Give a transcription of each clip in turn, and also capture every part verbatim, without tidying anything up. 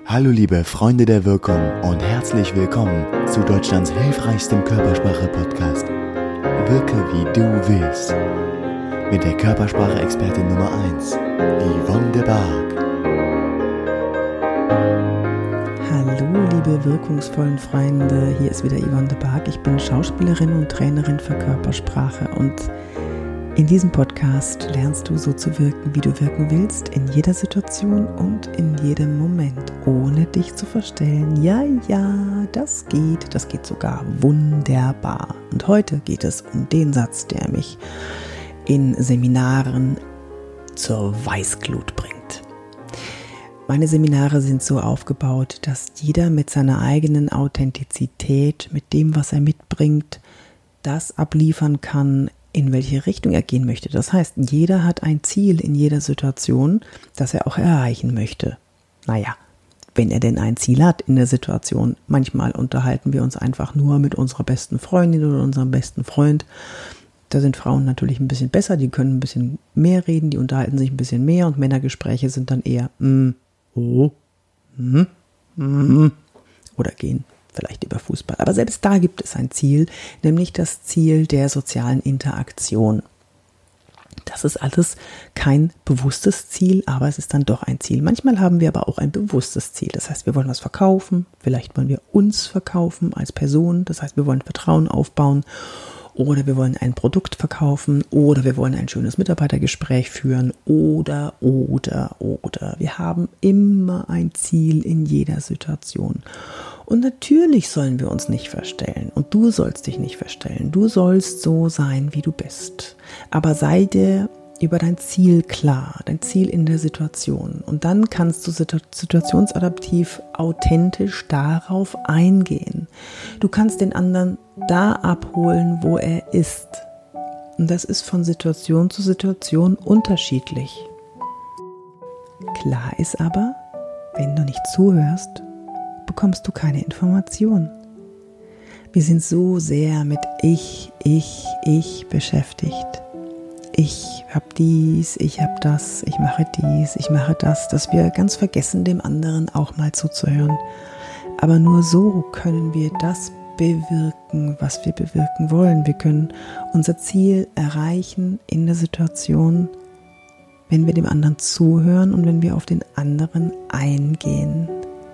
Hallo liebe Freunde der Wirkung und herzlich willkommen zu Deutschlands hilfreichstem Körpersprache-Podcast. Wirke wie du willst. Mit der Körpersprache-Expertin Nummer eins, Yvonne de Barg. Hallo liebe wirkungsvollen Freunde, hier ist wieder Yvonne de Barg. Ich bin Schauspielerin und Trainerin für Körpersprache und in diesem Podcast lernst du so zu wirken, wie du wirken willst, in jeder Situation und in jedem Moment, ohne dich zu verstellen. Ja, ja, das geht, das geht sogar wunderbar. Und heute geht es um den Satz, der mich in Seminaren zur Weißglut bringt. Meine Seminare sind so aufgebaut, dass jeder mit seiner eigenen Authentizität, mit dem, was er mitbringt, das abliefern kann, in welche Richtung er gehen möchte. Das heißt, jeder hat ein Ziel in jeder Situation, das er auch erreichen möchte. Naja, wenn er denn ein Ziel hat in der Situation. Manchmal unterhalten wir uns einfach nur mit unserer besten Freundin oder unserem besten Freund. Da sind Frauen natürlich ein bisschen besser, die können ein bisschen mehr reden, die unterhalten sich ein bisschen mehr und Männergespräche sind dann eher mm, oh, mm, mm, oder gehen vielleicht über Fußball. Aber selbst da gibt es ein Ziel, nämlich das Ziel der sozialen Interaktion. Das ist alles kein bewusstes Ziel, aber es ist dann doch ein Ziel. Manchmal haben wir aber auch ein bewusstes Ziel. Das heißt, wir wollen was verkaufen, vielleicht wollen wir uns verkaufen als Person, das heißt, wir wollen Vertrauen aufbauen oder wir wollen ein Produkt verkaufen oder wir wollen ein schönes Mitarbeitergespräch führen oder, oder, oder. Wir haben immer ein Ziel in jeder Situation. Und natürlich sollen wir uns nicht verstellen und du sollst dich nicht verstellen. Du sollst so sein, wie du bist. Aber sei dir über dein Ziel klar, dein Ziel in der Situation. Und dann kannst du situationsadaptiv authentisch darauf eingehen. Du kannst den anderen da abholen, wo er ist. Und das ist von Situation zu Situation unterschiedlich. Klar ist aber, wenn du nicht zuhörst, bekommst du keine Information. Wir sind so sehr mit ich, ich, ich beschäftigt. Ich habe dies, ich habe das, ich mache dies, ich mache das, dass wir ganz vergessen, dem anderen auch mal zuzuhören. Aber nur so können wir das bewirken, was wir bewirken wollen. Wir können unser Ziel erreichen in der Situation, wenn wir dem anderen zuhören und wenn wir auf den anderen eingehen.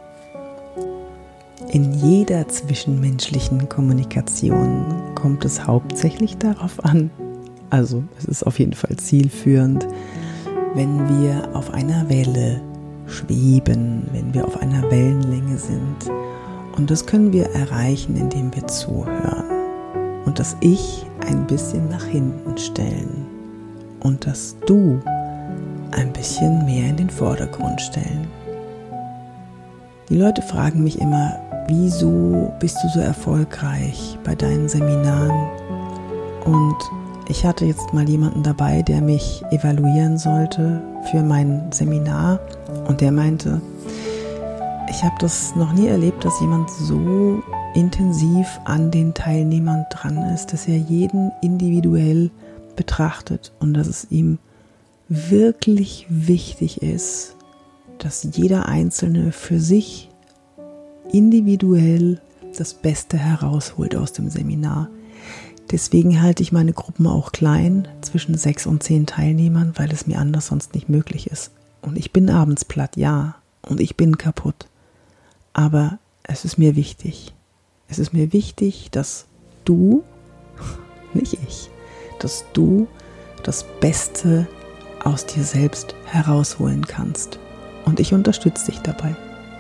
In jeder zwischenmenschlichen Kommunikation kommt es hauptsächlich darauf an, also es ist auf jeden Fall zielführend, wenn wir auf einer Welle schweben, wenn wir auf einer Wellenlänge sind. Und das können wir erreichen, indem wir zuhören und das Ich ein bisschen nach hinten stellen und das Du ein bisschen mehr in den Vordergrund stellen. Die Leute fragen mich immer, wieso bist du so erfolgreich bei deinen Seminaren? Und ich hatte jetzt mal jemanden dabei, der mich evaluieren sollte für mein Seminar und der meinte, ich habe das noch nie erlebt, dass jemand so intensiv an den Teilnehmern dran ist, dass er jeden individuell betrachtet und dass es ihm wirklich wichtig ist, dass jeder Einzelne für sich individuell das Beste herausholt aus dem Seminar. Deswegen halte ich meine Gruppen auch klein, zwischen sechs und zehn Teilnehmern, weil es mir anders sonst nicht möglich ist. Und ich bin abends platt, ja, und ich bin kaputt. Aber es ist mir wichtig. Es ist mir wichtig, dass du, nicht ich, dass du das Beste aus dir selbst herausholen kannst. Und ich unterstütze dich dabei.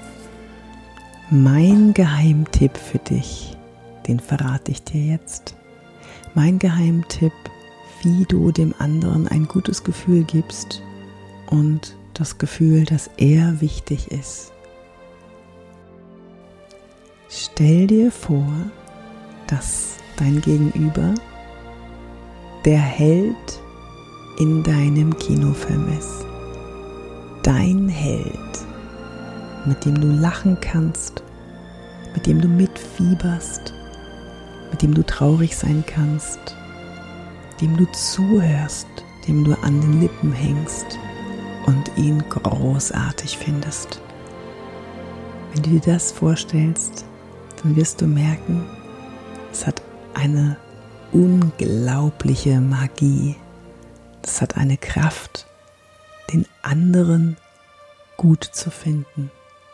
Mein Geheimtipp für dich, den verrate ich dir jetzt. Mein Geheimtipp, wie du dem anderen ein gutes Gefühl gibst und das Gefühl, dass er wichtig ist. Stell dir vor, dass dein Gegenüber der Held in deinem Kinofilm ist. Dein Held, mit dem du lachen kannst, mit dem du mitfieberst, mit dem du traurig sein kannst, dem du zuhörst, dem du an den Lippen hängst und ihn großartig findest. Wenn du dir das vorstellst, dann wirst du merken, es hat eine unglaubliche Magie. Es hat eine Kraft, den anderen gut zu finden.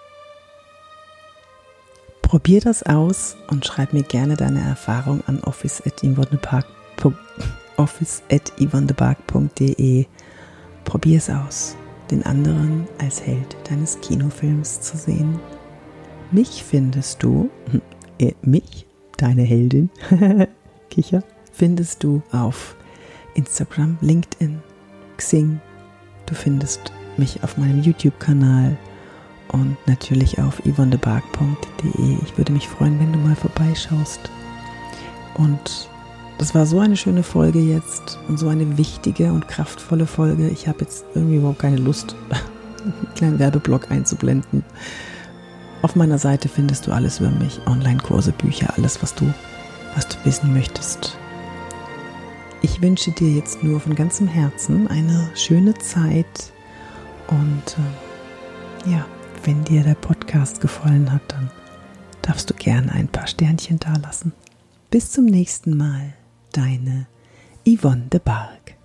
Probier das aus und schreib mir gerne deine Erfahrung an office at yvonnebark punkt de. Probier es aus, den anderen als Held deines Kinofilms zu sehen. Mich findest du, äh, mich, deine Heldin, Kicher, findest du auf Instagram, LinkedIn, Xing. Du findest mich auf meinem YouTube-Kanal und natürlich auf yvonnebark punkt de. Ich würde mich freuen, wenn du mal vorbeischaust. Und das war so eine schöne Folge jetzt und so eine wichtige und kraftvolle Folge. Ich habe jetzt irgendwie überhaupt keine Lust, einen kleinen Werbeblock einzublenden. Auf meiner Seite findest du alles über mich, Online-Kurse, Bücher, alles, was du, was du wissen möchtest. Ich wünsche dir jetzt nur von ganzem Herzen eine schöne Zeit und äh, ja, wenn dir der Podcast gefallen hat, dann darfst du gerne ein paar Sternchen dalassen. Bis zum nächsten Mal, deine Yvonne de Barg.